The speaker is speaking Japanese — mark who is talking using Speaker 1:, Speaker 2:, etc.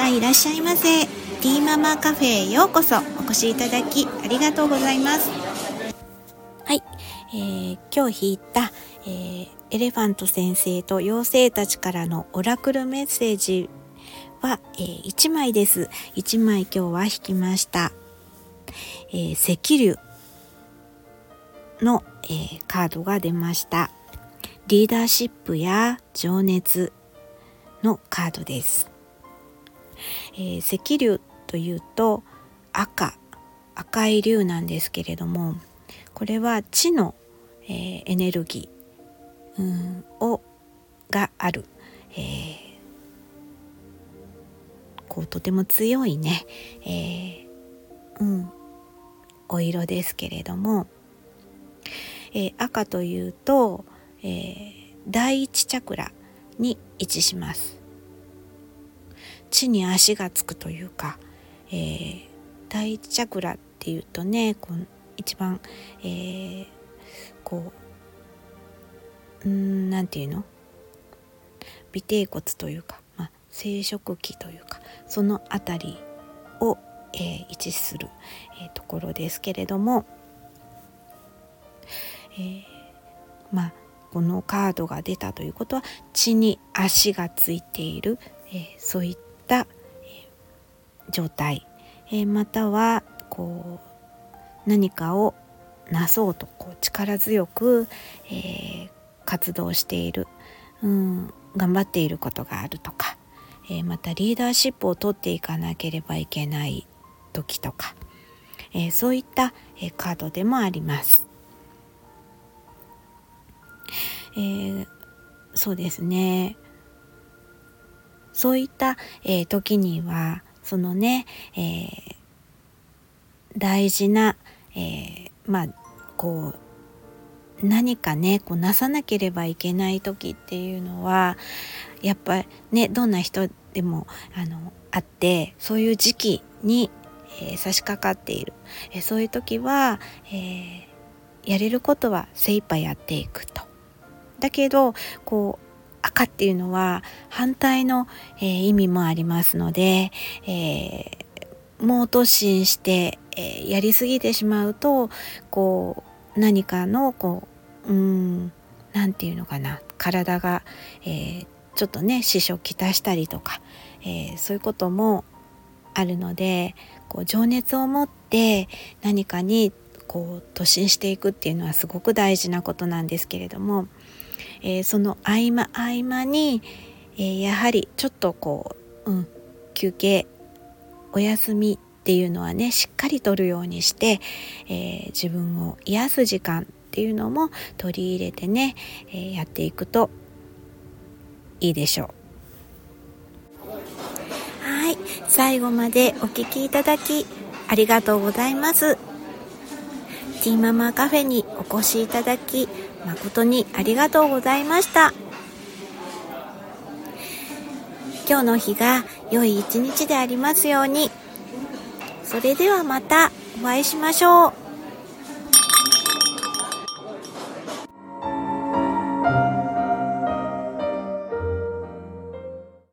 Speaker 1: いらっしゃいませ。ティーママカフェへようこそお越しいただきありがとうございます。はい、今日引いた、エレファント先生と妖精たちからのオラクルメッセージは、1枚です。1枚今日は引きました。赤龍の、カードが出ました。リーダーシップや情熱のカードです。赤龍というと赤い龍なんですけれども、これは地の、エネルギー、がある、とても強いね、お色ですけれども、赤というと、第一チャクラに位置します。地に足がつくというか、第一チャクラっていうとね、一番、なんていうの、尾てい骨というか、生殖器というか、そのあたりを、位置する、ところですけれども、このカードが出たということは、地に足がついている、そういった、状態、または何かをなそうと力強く、活動している、頑張っていることがあるとか、またリーダーシップを取っていかなければいけない時とか、そういった、カードでもあります。そうですね。そういった、時にはそのね、大事な、何かねなさなければいけない時っていうのはやっぱりね、どんな人でもあって、そういう時期に、差し掛かっている、そういう時は、やれることは精一杯やっていくと。だけど赤っていうのは反対の、意味もありますので、もう突進して、やりすぎてしまうと何かのなんていうのかな、体が、ちょっとね支障をきたしたりとか、そういうこともあるので、情熱を持って何かに突進していくっていうのはすごく大事なことなんですけれども、その合間に、やはりちょっと休憩お休みっていうのはね、しっかりとるようにして、自分を癒す時間っていうのも取り入れてね、やっていくといいでしょう。はい、最後までお聞きいただきありがとうございます。ティーママカフェにお越しいただき誠にありがとうございました。今日の日が良い一日でありますように。それではまたお会いしましょう。